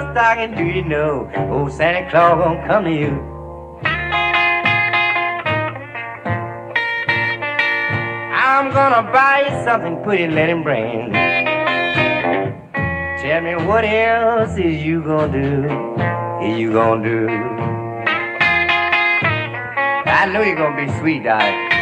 stocking, do you know? Old Santa Claus gonna come to you. I'm gonna buy you something pretty, let him bring. Tell me what else is you gonna do? Is you gonna do? I know you're gonna be sweet, darling.